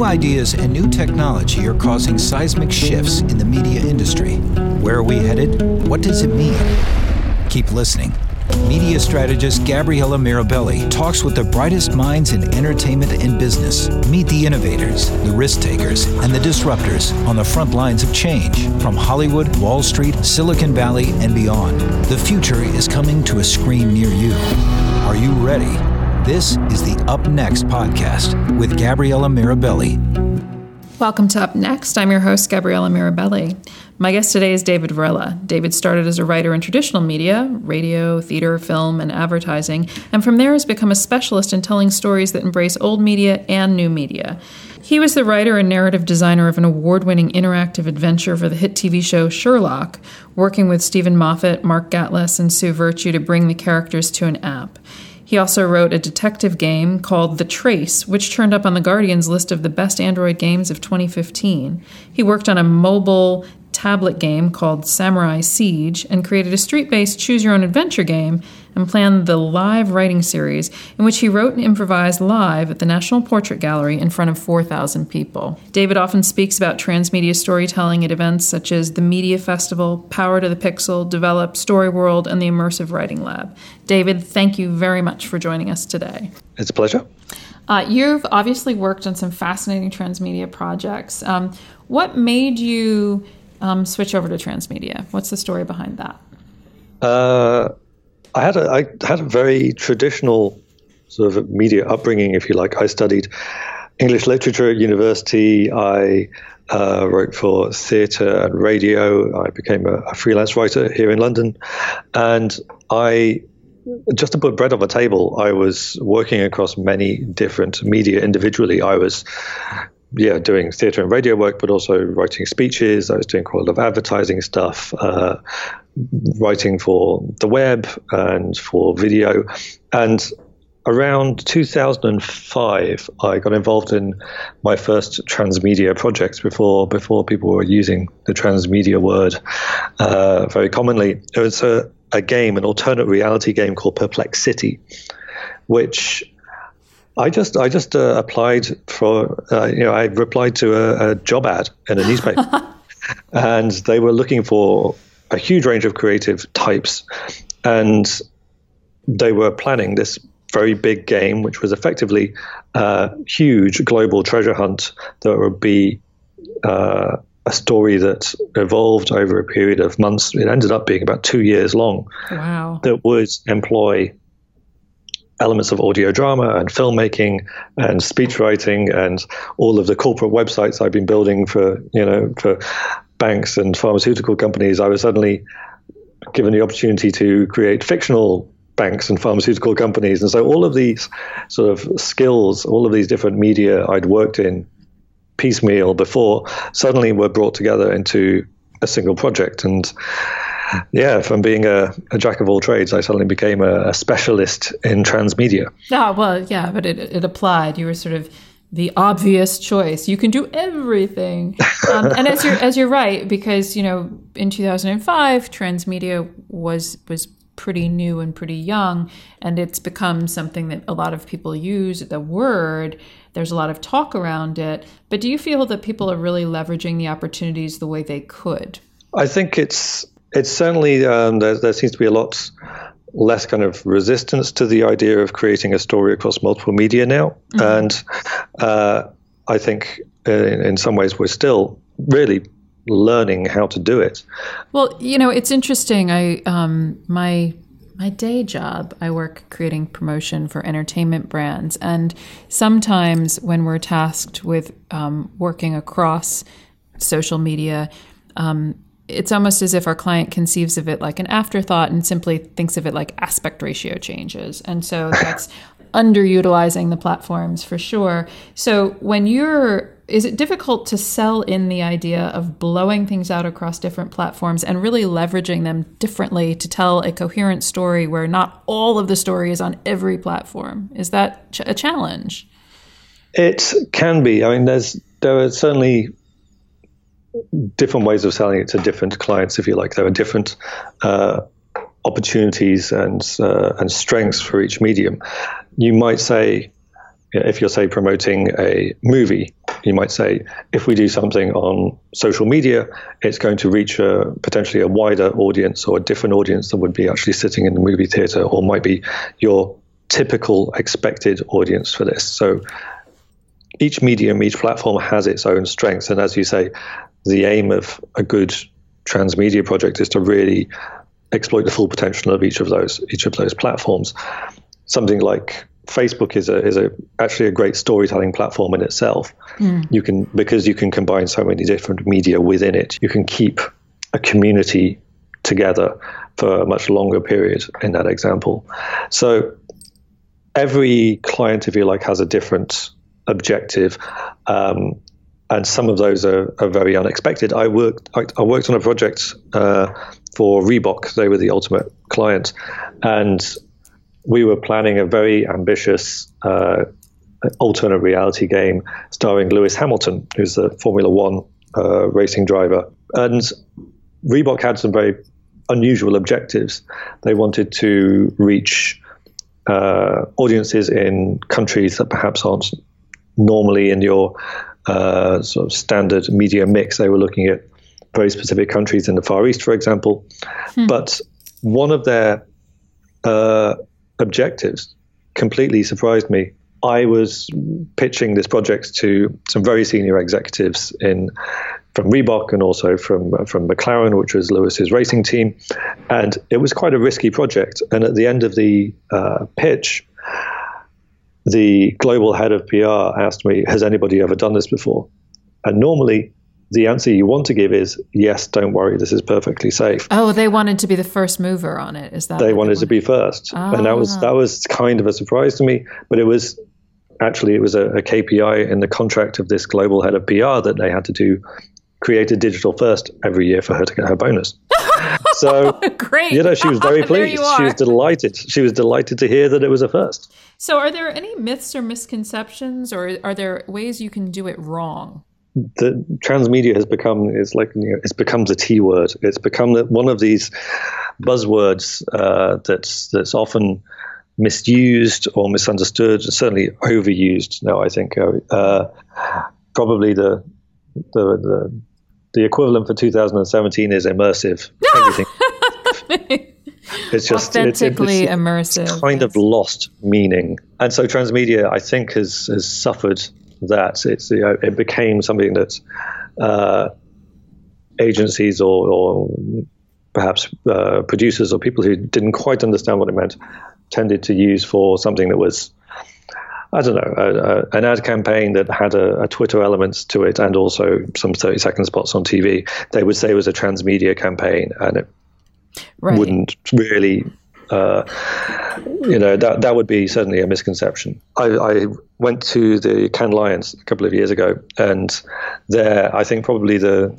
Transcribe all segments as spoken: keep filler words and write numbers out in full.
New ideas and new technology are causing seismic shifts in the media industry. Where are we headed? What does it mean? Keep listening. Media strategist Gabriella Mirabelli talks with the brightest minds in entertainment and business. Meet the innovators, the risk takers, and the disruptors on the front lines of change from Hollywood, Wall Street, Silicon Valley, and beyond. The future is coming to a screen near you. Are you ready? This is the Up Next podcast with Gabriella Mirabelli. Welcome to Up Next. I'm your host, Gabriella Mirabelli. My guest today is David Varela. David started as a writer in traditional media, radio, theater, film, and advertising, and from there has become a specialist in telling stories that embrace old media and new media. He was the writer and narrative designer of an award-winning interactive adventure for the hit T V show Sherlock, working with Stephen Moffat, Mark Gatlas, and Sue Virtue to bring the characters to an app. He also wrote a detective game called The Trace, which turned up on The Guardian's list of the best Android games of twenty fifteen. He worked on a mobile tablet game called Samurai Siege and created a street-based choose-your-own-adventure game and planned the live writing series in which he wrote and improvised live at the National Portrait Gallery in front of four thousand people. David often speaks about transmedia storytelling at events such as the Media Festival, Power to the Pixel, Develop, Story World, and the Immersive Writing Lab. David, thank you very much for joining us today. It's a pleasure. Uh, you've obviously worked on some fascinating transmedia projects. Um, what made you um, switch over to transmedia? What's the story behind that? Uh, I had a I had a very traditional sort of media upbringing, if you like. I studied English literature at university. I uh, wrote for theatre and radio. I became a, a freelance writer here in London, and I. Just to put bread on the table, I was working across many different media individually. I was, yeah, doing theatre and radio work, but also writing speeches. I was doing quite a lot of advertising stuff, uh, writing for the web and for video. And around two thousand five, I got involved in my first transmedia project before before people were using the transmedia word uh, very commonly. It was a a game, an alternate reality game called Perplexity, which I just I just uh, applied for. Uh, you know, I replied to a, a job ad in a newspaper, and they were looking for a huge range of creative types, and they were planning this very big game, which was effectively a huge global treasure hunt that would be Uh, a story that evolved over a period of months. It ended up being about two years long. Wow. That would employ elements of audio drama and filmmaking and speech writing and all of the corporate websites I've been building for, you know, for banks and pharmaceutical companies. I was suddenly given the opportunity to create fictional banks and pharmaceutical companies. And so all of these sort of skills, all of these different media I'd worked in piecemeal before suddenly were brought together into a single project. And yeah, from being a, a jack of all trades, I suddenly became a, a specialist in transmedia. Oh, well, yeah, but it, it applied. You were sort of the obvious choice. You can do everything. Um, and as you're, as you're right, because, you know, in two thousand five, transmedia was, was pretty new and pretty young, and it's become something that a lot of people use, the word. There's a lot of talk around it. But do you feel that people are really leveraging the opportunities the way they could? I think it's it's certainly, um, there, there seems to be a lot less kind of resistance to the idea of creating a story across multiple media now. Mm-hmm. And uh, I think in, in some ways we're still really learning how to do it. Well, you know, it's interesting. I um, my my day job, I work creating promotion for entertainment brands, and sometimes when we're tasked with um, working across social media, um, it's almost as if our client conceives of it like an afterthought and simply thinks of it like aspect ratio changes, and so that's underutilizing the platforms for sure. So when you're Is it difficult to sell in the idea of blowing things out across different platforms and really leveraging them differently to tell a coherent story where not all of the story is on every platform? Is that ch- a challenge? It can be. I mean, there's there are certainly different ways of selling it to different clients, if you like. There are different uh, opportunities and uh, and strengths for each medium. You might say, if you're, say, promoting a movie, you might say, if we do something on social media, it's going to reach a, potentially a wider audience or a different audience than would be actually sitting in the movie theater, or might be your typical expected audience for this. So each medium, each platform has its own strengths. And as you say, the aim of a good transmedia project is to really exploit the full potential of each of those each of those platforms. Something like Facebook is a is a actually a great storytelling platform in itself. Mm. You can because you can combine so many different media within it. You can keep a community together for a much longer period in that example. So every client, if you like, has a different objective, um, and some of those are, are very unexpected. I worked I, I worked on a project uh, for Reebok. They were the ultimate client, and we were planning a very ambitious uh, alternate reality game starring Lewis Hamilton, who's the Formula One uh, racing driver. And Reebok had some very unusual objectives. They wanted to reach uh, audiences in countries that perhaps aren't normally in your uh, sort of standard media mix. They were looking at very specific countries in the Far East, for example. Hmm. But one of their uh, objectives completely surprised me. I was pitching this project to some very senior executives in from Reebok and also from from McLaren, which was Lewis's racing team, and it was quite a risky project. And at the end of the uh, pitch, the global head of P R asked me, "Has anybody ever done this before?" And normally, the answer you want to give is yes, don't worry, this is perfectly safe. Oh, they wanted to be the first mover on it. Is that they wanted they to be first, oh. and that was that was kind of a surprise to me. But it was actually it was a, a K P I in the contract of this global head of P R that they had to do create a digital first every year for her to get her bonus. So great, you know, she was very pleased. She was delighted. She was delighted to hear that it was a first. So, are there any myths or misconceptions, or are there ways you can do it wrong? The transmedia has become it's like you know, it's becomes a T word. It's become one of these buzzwords uh, that's that's often misused or misunderstood, certainly overused now. I think uh, probably the the the the equivalent for two thousand seventeen is immersive. Everything. It's just authentically it, it, it's, immersive. It's kind yes. of lost meaning, and so transmedia, I think, has has suffered that. It's you know, it became something that uh, agencies or, or perhaps uh, producers or people who didn't quite understand what it meant tended to use for something that was, I don't know, a, a, an ad campaign that had a, a Twitter element to it and also some thirty second spots on T V. They would say it was a transmedia campaign, and it right. wouldn't really, uh, you know, that that would be certainly a misconception. I, I went to the Cannes Lions a couple of years ago, and there I think probably the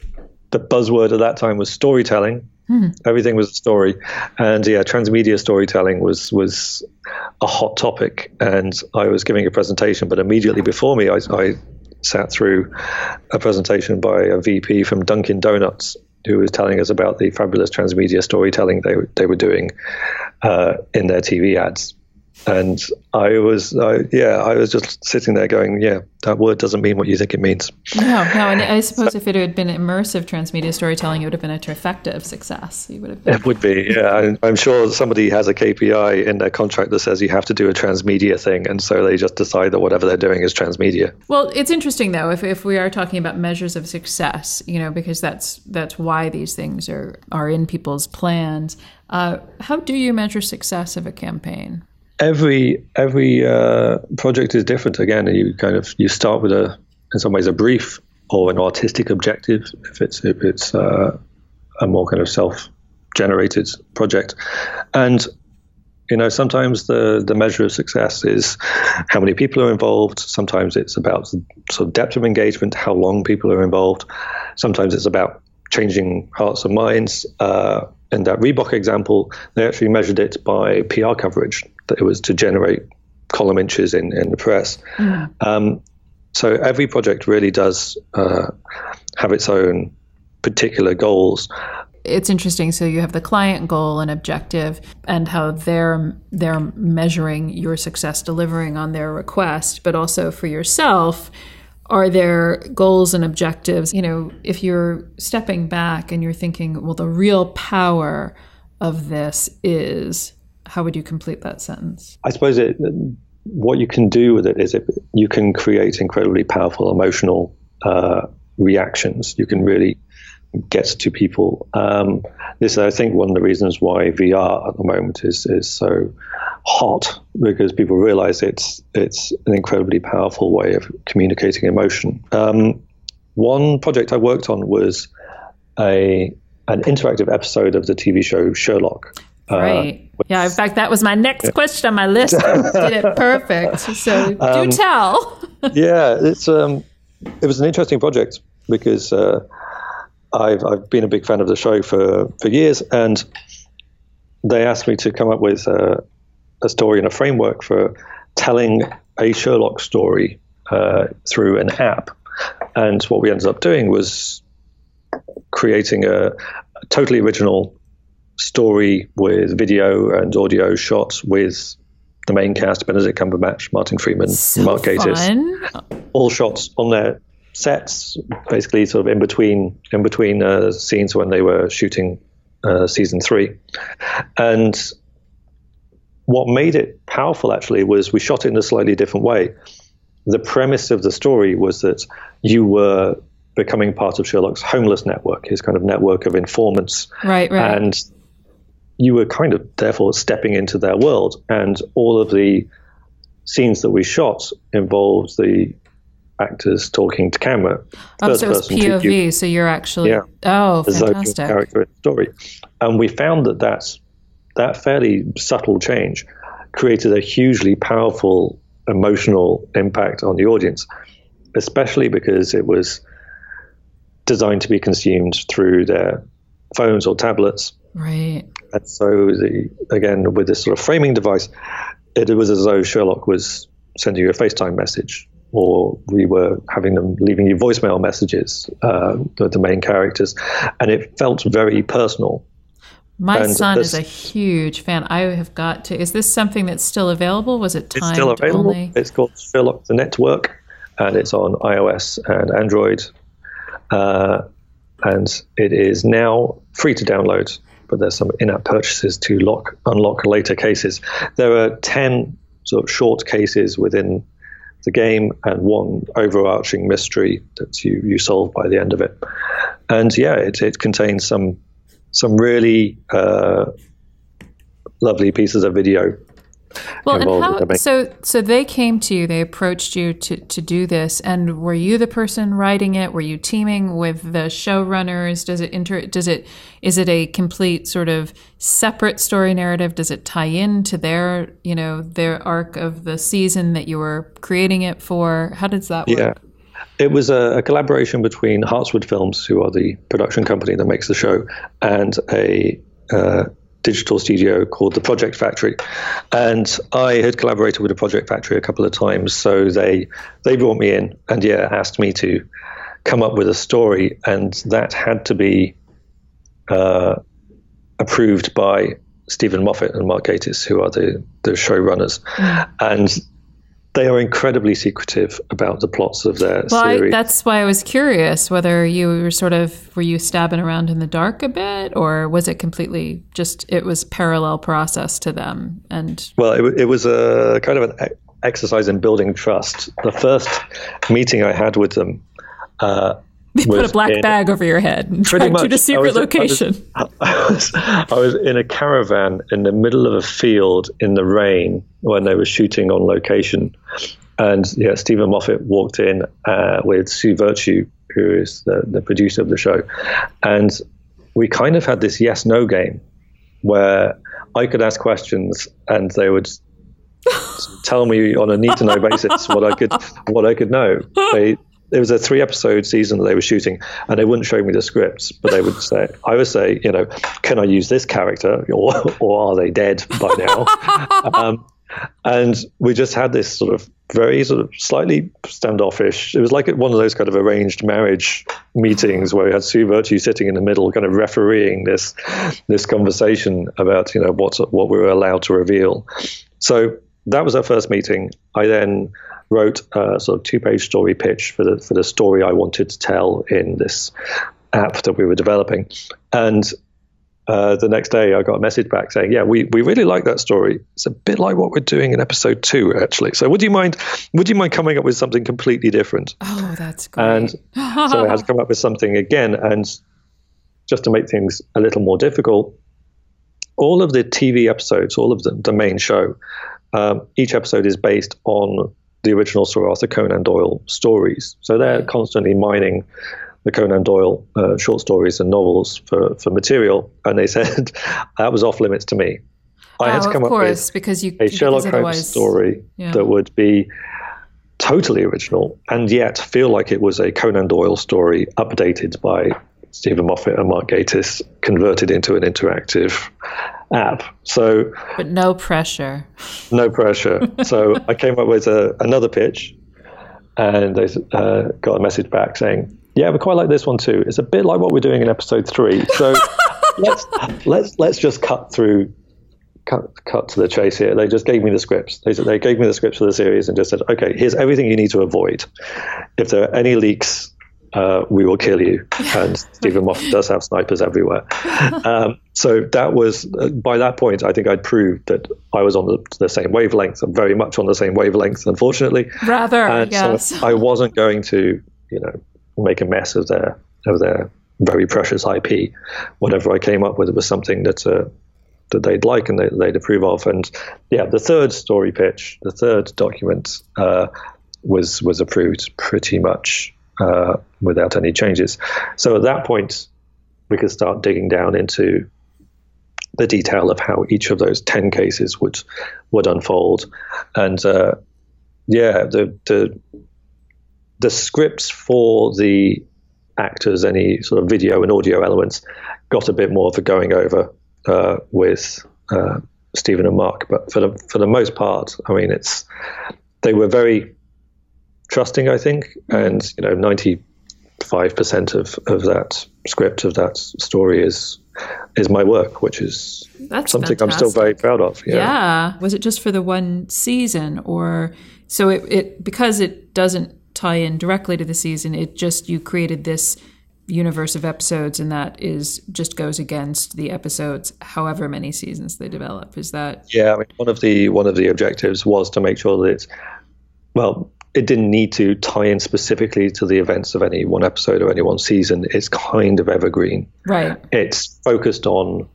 the buzzword at that time was storytelling. Hmm. Everything was a story, and yeah, transmedia storytelling was was a hot topic. And I was giving a presentation, but immediately before me, I, I sat through a presentation by a V P from Dunkin' Donuts, who was telling us about the fabulous transmedia storytelling they they were doing uh, in their T V ads. And I was, I, yeah, I was just sitting there going, yeah, that word doesn't mean what you think it means. No, no, and I suppose if it had been immersive transmedia storytelling, it would have been a trifecta success. You would have been. It would be, yeah. I'm, I'm sure somebody has a K P I in their contract that says you have to do a transmedia thing, and so they just decide that whatever they're doing is transmedia. Well, it's interesting though, if if we are talking about measures of success, you know, because that's that's why these things are are in people's plans. Uh, how do you measure success of a campaign? Every every uh, project is different. Again, you kind of you start with a, in some ways, a brief or an artistic objective. If it's if it's uh, a more kind of self-generated project, and you know sometimes the the measure of success is how many people are involved. Sometimes it's about sort of depth of engagement, how long people are involved. Sometimes it's about changing hearts and minds. Uh, in that Reebok example, they actually measured it by P R coverage. That it was to generate column inches in, in the press. Mm. Um, so every project really does uh, have its own particular goals. It's interesting. So you have the client goal and objective and how they're they're measuring your success delivering on their request, but also for yourself, are there goals and objectives? You know, if you're stepping back and you're thinking, well, the real power of this is, how would you complete that sentence? I suppose it, what you can do with it is it, you can create incredibly powerful emotional uh, reactions. You can really get to people. Um, this is, I think, one of the reasons why V R at the moment is is so hot, because people realize it's it's an incredibly powerful way of communicating emotion. Um, one project I worked on was a an interactive episode of the T V show Sherlock. Right. Uh, yeah, in fact, that was my next yeah. question on my list. You did it perfect. So do um, tell. yeah, it's um, it was an interesting project because uh, I've I've been a big fan of the show for, for years, and they asked me to come up with a, a story and a framework for telling a Sherlock story uh, through an app. And what we ended up doing was creating a, a totally original story with video and audio shots with the main cast: Benedict Cumberbatch, Martin Freeman, so Mark Gatiss, fun. All shots on their sets, basically sort of in between in between uh, scenes when they were shooting uh, season three. And what made it powerful actually was we shot it in a slightly different way. The premise of the story was that you were becoming part of Sherlock's homeless network, his kind of network of informants. Right, right. And you were kind of therefore stepping into their world. And all of the scenes that we shot involved the actors talking to camera. Oh, so it's P O V, so you're actually, yeah, oh, fantastic. A character in the story. And we found that that's, that fairly subtle change created a hugely powerful emotional impact on the audience, especially because it was designed to be consumed through their phones or tablets. Right. And so, the, again, with this sort of framing device, it was as though Sherlock was sending you a FaceTime message, or we were having them leaving you voicemail messages, uh, the, the main characters, and it felt very personal. My and son this, is a huge fan. I have got to. Is this something that's still available? Was it timed It's still available. Only? It's called Sherlock the Network, and it's on iOS and Android, uh, and it is now free to download. But there's some in-app purchases to lock unlock later cases. There are ten sort of short cases within the game and one overarching mystery that you, you solve by the end of it. And yeah, it, it contains some some really uh, lovely pieces of video. Well, and how, so so they came to you, they approached you to, to do this, and were you the person writing it? Were you teaming with the showrunners? Does it inter, does it is it a complete sort of separate story narrative? Does it tie into their, you know, their arc of the season that you were creating it for? How does that work? Yeah. It was a, a collaboration between Hartswood Films, who are the production company that makes the show, and a uh, digital studio called the Project Factory. And I had collaborated with the Project Factory a couple of times, so they they brought me in and yeah asked me to come up with a story, and that had to be uh, approved by Stephen Moffat and Mark Gatiss, who are the the showrunners. Mm. And they are incredibly secretive about the plots of their well, series. I, that's why I was curious whether you were sort of, were you stabbing around in the dark a bit, or was it completely just, it was parallel process to them? And well, it, it was a kind of an exercise in building trust. The first meeting I had with them, uh, they put a black in, bag over your head and dragged you to a secret I was, location. I was, I, was, I was in a caravan in the middle of a field in the rain when they were shooting on location. And yeah, Stephen Moffat walked in uh, with Sue Virtue, who is the, the producer of the show. And we kind of had this yes-no game where I could ask questions and they would tell me on a need-to-know basis what I could what I could know. They, It was a three episode season that they were shooting, and they wouldn't show me the scripts, but they would say, I would say, you know, can I use this character, or, or are they dead by now? um, and we just had this sort of very sort of slightly standoffish, it was like one of those kind of arranged marriage meetings where we had Sue Virtue sitting in the middle, kind of refereeing this, this conversation about, you know, what's, what we were allowed to reveal. So that was our first meeting. I then wrote a sort of two-page story pitch for the for the story I wanted to tell in this app that we were developing. And uh, the next day I got a message back saying, yeah, we, we really like that story. It's a bit like what we're doing in episode two, actually. So would you mind would you mind coming up with something completely different? Oh, that's great. And so I had to come up with something again. And just to make things a little more difficult, all of the T V episodes, all of the, the main show, um, each episode is based on the original Sir Arthur Conan Doyle stories. So they're constantly mining the Conan Doyle uh, short stories and novels for, for material. And they said that was off limits to me. I oh, had to come of course, up with because you, a Sherlock Holmes story yeah. that would be totally original and yet feel like it was a Conan Doyle story updated by Stephen Moffat and Mark Gatiss, converted into an interactive app. So, but no pressure. No pressure. So I came up with a, another pitch, and they uh, got a message back saying, "Yeah, we quite like this one too. It's a bit like what we're doing in episode three. So let's let's let's just cut through, cut cut to the chase here." They just gave me the scripts. They they gave me the scripts for the series and just said, "Okay, here's everything you need to avoid. If there are any leaks, Uh, we will kill you." And Stephen Moffat does have snipers everywhere. Um, so that was, uh, by that point, I think I'd proved that I was on the, the same wavelength, I'm very much on the same wavelength, unfortunately. Rather, and yes. So I wasn't going to, you know, make a mess of their of their very precious I P. Whatever I came up with was something that uh, that they'd like and they, they'd approve of. And yeah, the third story pitch, the third document, uh, was was approved pretty much Uh, without any changes. So at that point, we could start digging down into the detail of how each of those ten cases would would unfold. And uh, yeah, the the the scripts for the actors, any sort of video and audio elements, got a bit more of a going over uh, with uh, Stephen and Mark. But for the for the most part, I mean, it's they were very trusting, I think, and you know, ninety-five percent of, of that script, of that story is is my work, which is That's something fantastic. I'm still very proud of. Yeah. yeah. Was it just for the one season, or so it, it because it doesn't tie in directly to the season? It just you created this universe of episodes, and that is just goes against the episodes, however many seasons they develop. Is that? Yeah, I mean, one of the one of the objectives was to make sure that it's well. It didn't need to tie in specifically to the events of any one episode or any one season. It's kind of evergreen. Right. It's focused on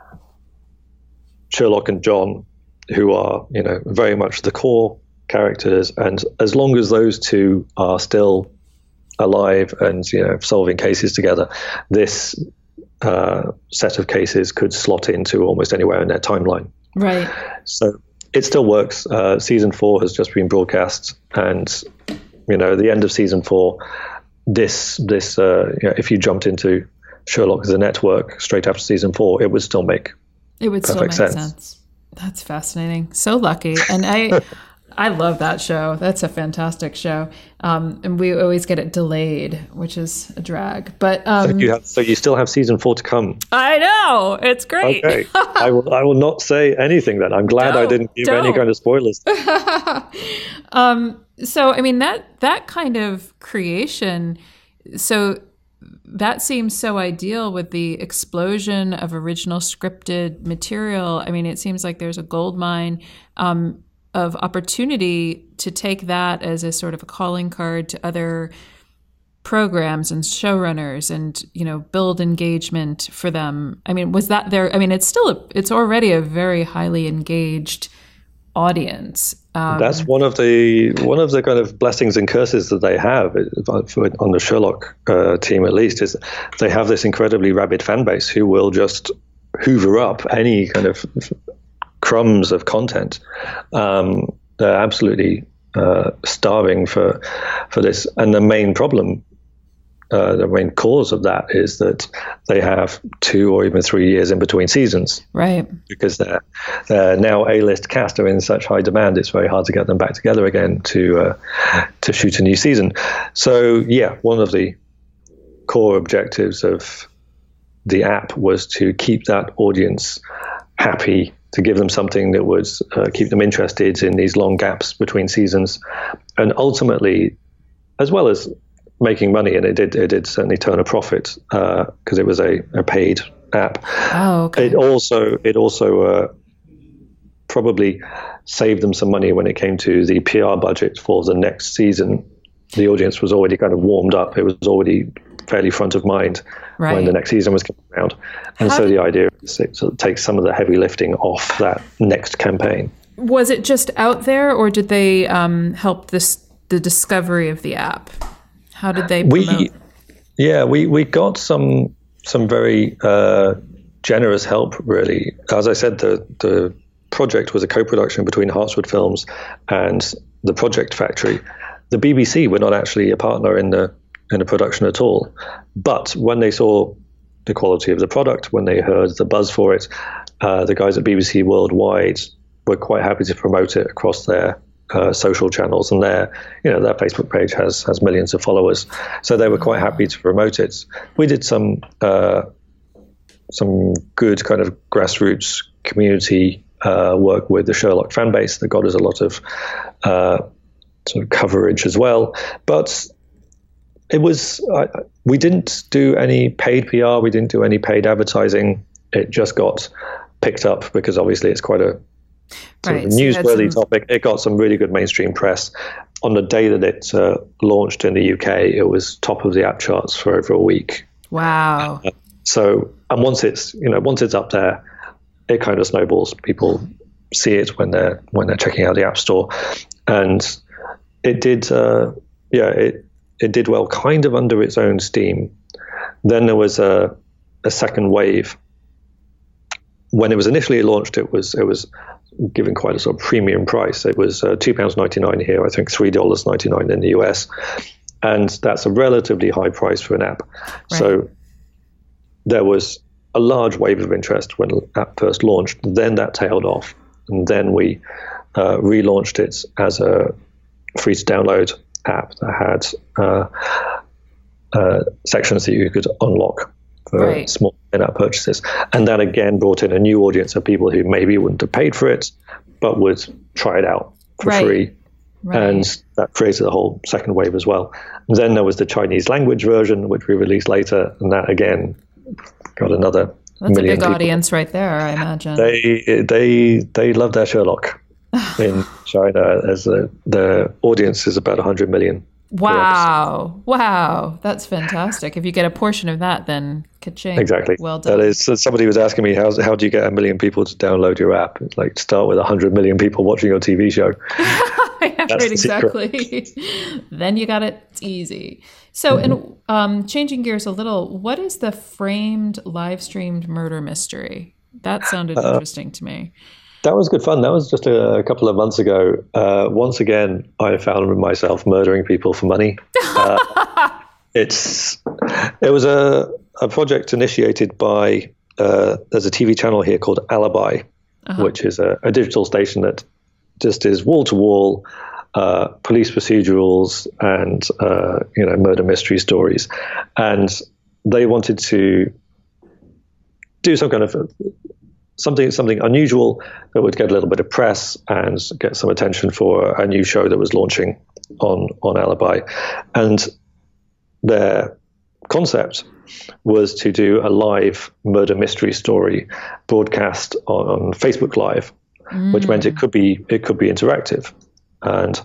Sherlock and John, who are, you know, very much the core characters. And as long as those two are still alive and, you know, solving cases together, this uh, set of cases could slot into almost anywhere in their timeline. Right. So it still works. Uh, season four has just been broadcast, and you know, the end of season four, this this uh, you know, if you jumped into Sherlock as a network straight after season four, it would still make it would still make sense. sense. That's fascinating. So lucky, and I I love that show. That's a fantastic show, um, and we always get it delayed, which is a drag. But um, so you have, so you still have season four to come. I know, it's great. Okay, I will I will not say anything then. I'm glad no, I didn't give don't. any kind of spoilers. um, so I mean that that kind of creation. So that seems so ideal with the explosion of original scripted material. I mean, it seems like there's a gold mine. Um, of opportunity to take that as a sort of a calling card to other programs and showrunners and, you know, build engagement for them. I mean, was that there? I mean, it's still, a, it's already a very highly engaged audience. Um, That's one of the one of the kind of blessings and curses that they have on the Sherlock uh, team, at least, is they have this incredibly rabid fan base who will just hoover up any kind of crumbs of content. Um, they're absolutely uh, starving for for this, and the main problem, uh, the main cause of that is that they have two or even three years in between seasons, right? Because they're, they're now A-list cast are in such high demand, it's very hard to get them back together again to uh, to shoot a new season. So yeah, one of the core objectives of the app was to keep that audience happy to give them something that would uh, keep them interested in these long gaps between seasons. And ultimately, as well as making money, and it did it did certainly turn a profit because uh, it was a, a paid app. Oh, okay. It also it also uh, probably saved them some money when it came to the P R budget for the next season. The audience was already kind of warmed up. It was already fairly front of mind right. when the next season was coming around. And How so did, the idea is it sort of takes some of the heavy lifting off that next campaign. Was it just out there, or did they um, help this the discovery of the app? How did they promote? We, yeah, we, we got some some very uh, generous help, really. As I said, the, the project was a co-production between Hartswood Films and the Project Factory. The B B C were not actually a partner in the in the production at all. But when they saw the quality of the product, when they heard the buzz for it, uh, the guys at B B C Worldwide were quite happy to promote it across their uh, social channels, and their you know their Facebook page has has millions of followers. So they were quite happy to promote it. We did some uh, some good kind of grassroots community uh, work with the Sherlock fan base that got us a lot of uh, sort of coverage as well, but it was uh, we didn't do any paid P R, we didn't do any paid advertising. It just got picked up because obviously it's quite a sort right, of newsworthy so some... topic. It got some really good mainstream press. On the day that it uh, launched in the U K, it was top of the app charts for over a week. Wow! Uh, so, and once it's you know once it's up there, it kind of snowballs. People see it when they're when they're checking out the App Store, and it did. Uh, yeah, it it did well, kind of under its own steam. Then there was a a second wave. When it was initially launched, it was it was given quite a sort of premium price. It was uh, two pounds ninety nine here, I think three dollars ninety nine in the U S, and that's a relatively high price for an app. Right. So there was a large wave of interest when the app first launched. Then that tailed off, and then we uh, relaunched it as a free to download app that had uh, uh, sections that you could unlock for right. small in-app purchases. And that again brought in a new audience of people who maybe wouldn't have paid for it, but would try it out for right. free. Right. And that created a whole second wave as well. And then there was the Chinese language version, which we released later, and that again got another That's million a big people. Audience right there, I imagine. They they they love their Sherlock in China, as a, the audience is about one hundred million. Wow. Wow. That's fantastic. If you get a portion of that, then ka-ching. Exactly. Well done. That is, somebody was asking me, how, how do you get a million people to download your app? It's like, start with one hundred million people watching your T V show. Yeah, right, exactly. Then you got it. It's easy. So, mm-hmm. and um, changing gears a little, what is the framed live streamed murder mystery? That sounded uh, interesting to me. That was good fun. That was just a, a couple of months ago. Uh, once again, I found myself murdering people for money. Uh, it's it was a, a project initiated by, uh, there's a T V channel here called Alibi, uh-huh. which is a, a digital station that just is wall-to-wall uh, police procedurals and uh, you know murder mystery stories. And they wanted to do some kind of something something unusual that would get a little bit of press and get some attention for a new show that was launching on on Alibi. And their concept was to do a live murder mystery story broadcast on, on Facebook Live, mm. which meant it could be it could be interactive. And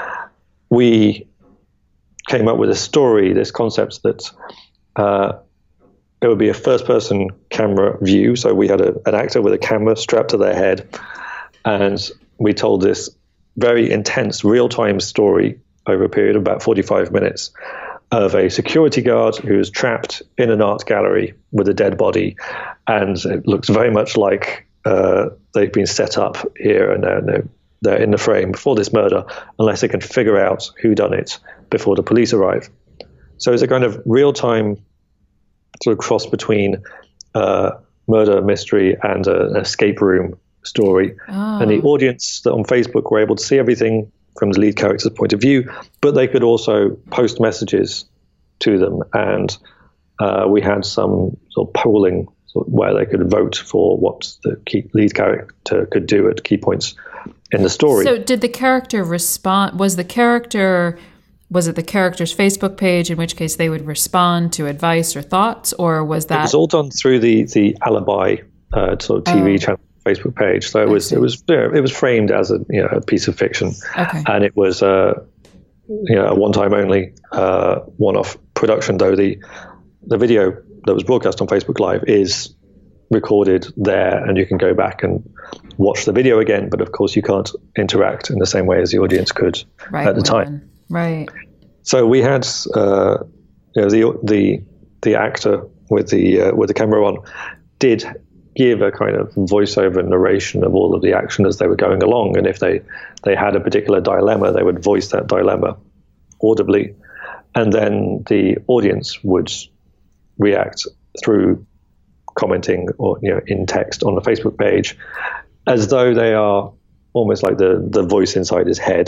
we came up with a story, this concept that uh, it would be a first-person camera view. So we had a, an actor with a camera strapped to their head, and we told this very intense real-time story over a period of about forty-five minutes of a security guard who is trapped in an art gallery with a dead body, and it looks very much like uh, they've been set up here, and they're, they're in the frame for this murder, unless they can figure out who done it before the police arrive. So it's a kind of real-time sort of cross between uh, murder mystery and a, an escape room story. Oh. And the audience that on Facebook were able to see everything from the lead character's point of view, but they could also post messages to them. And uh, we had some sort of polling where they could vote for what the key lead character could do at key points in the story. So did the character respond? Was the character, was it the character's Facebook page, in which case they would respond to advice or thoughts, or was that? It was all done through the, the Alibi uh, sort of T V oh. channel Facebook page. So it was, it was, you know, it was framed as a, you know, a piece of fiction. Okay. And it was, uh, you know, a one-time only, uh, one-off production, though the, the video that was broadcast on Facebook Live is recorded there, and you can go back and watch the video again, but of course you can't interact in the same way as the audience could right, at the women. time. Right. So we had uh, you know, the the the actor with the uh, with the camera on did give a kind of voiceover narration of all of the action as they were going along, and if they they had a particular dilemma, they would voice that dilemma audibly, and then the audience would react through commenting or, you know, in text on the Facebook page, as though they are almost like the the voice inside his head.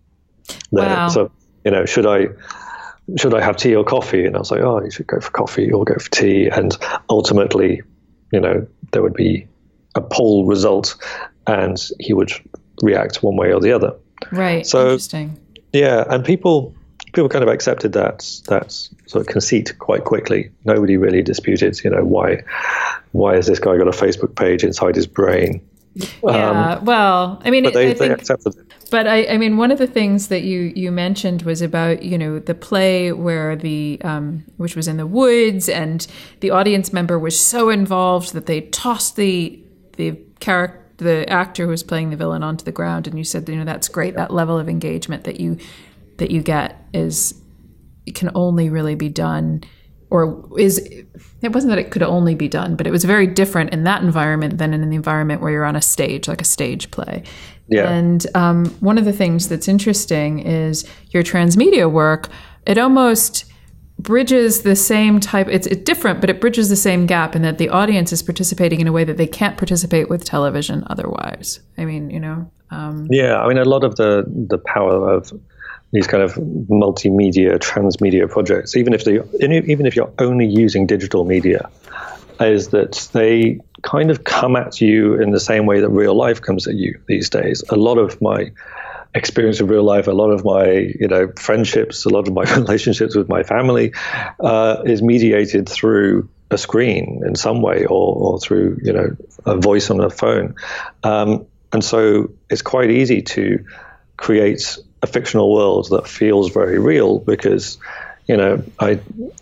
Wow. So, you know, should I should I have tea or coffee? And I was like, oh, you should go for coffee or go for tea. And ultimately, you know, there would be a poll result, and he would react one way or the other. Right. So, interesting. Yeah, and people. People kind of accepted that that sort of conceit quite quickly. Nobody really disputed, you know, why why has this guy got a Facebook page inside his brain? Yeah, um, well, I mean, but they, I think, they accepted it. But I, I mean, one of the things that you, you mentioned was about, you know, the play where the um, which was in the woods, and the audience member was so involved that they tossed the the character. The actor who was playing the villain onto the ground, and you said, you know, that's great. That level of engagement that you that you get is it can only really be done, or is it wasn't that it could only be done, but it was very different in that environment than in the environment where you're on a stage, like a stage play. Yeah. And um, one of the things that's interesting is your transmedia work. It almost bridges the same type, it's, it's different, but it bridges the same gap in that the audience is participating in a way that they can't participate with television otherwise. I mean, you know. Um, yeah, I mean, a lot of the, the power of these kind of multimedia, transmedia projects, even if they, even if you're only using digital media, is that they kind of come at you in the same way that real life comes at you these days. A lot of my experience of real life, a lot of my, you know, friendships, a lot of my relationships with my family uh, is mediated through a screen in some way, or, or through, you know, a voice on a phone. Um, and so it's quite easy to create a fictional world that feels very real because, you know, I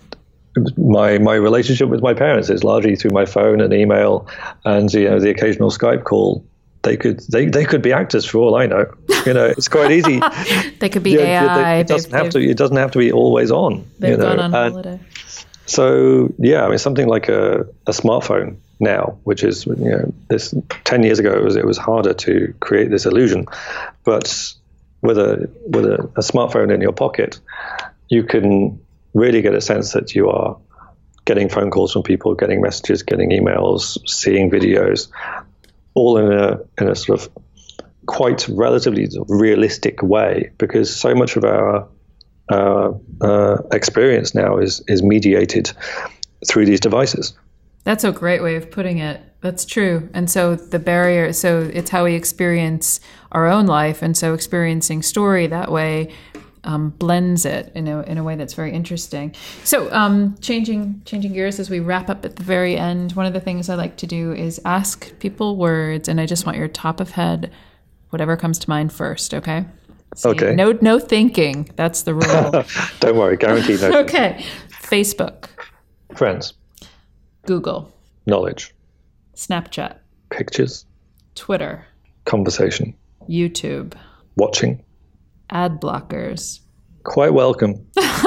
my my relationship with my parents is largely through my phone and email and, you know, the occasional Skype call. They could they, they could be actors for all I know. You know, it's quite easy. They could be yeah, A I. It doesn't have to. It doesn't have to be always on. They've you know? gone on and holiday. So yeah, I mean, something like a, a smartphone now, which is, you know, this ten years ago it was it was harder to create this illusion, but with a with a, a smartphone in your pocket, you can really get a sense that you are getting phone calls from people, getting messages, getting emails, seeing videos, all in a in a sort of quite relatively realistic way, because so much of our uh, uh, experience now is is mediated through these devices. That's a great way of putting it. That's true. And so the barrier, so it's how we experience our own life, and so experiencing story that way um, blends it in a in a way that's very interesting. So um, changing changing gears as we wrap up at the very end, one of the things I like to do is ask people words, and I just want your top of head, whatever comes to mind first, okay? So okay. No no thinking. That's the rule. Don't worry, guaranteed no. Okay. Facebook. Friends. Google. Knowledge. Snapchat. Pictures. Twitter. Conversation. YouTube. Watching. Ad blockers. Quite welcome.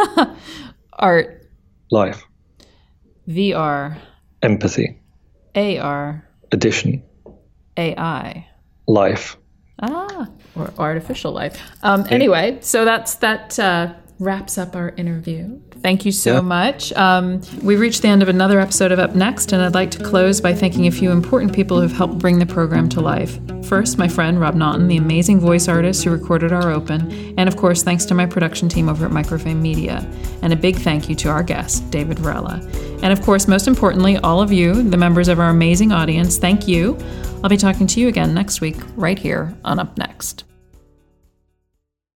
Art. Life. V R. Empathy. A R. Addition. A I. Life. Ah, or artificial life. Um, anyway, so that's that. Uh, wraps up our interview. Thank you so Yeah. much. Um, we've reached the end of another episode of Up Next, and I'd like to close by thanking a few important people who've helped bring the program to life. First, my friend Rob Naughton, the amazing voice artist who recorded our open, and of course, thanks to my production team over at Microframe Media. And a big thank you to our guest, David Varela. And of course, most importantly, all of you, the members of our amazing audience, thank you. I'll be talking to you again next week, right here on Up Next.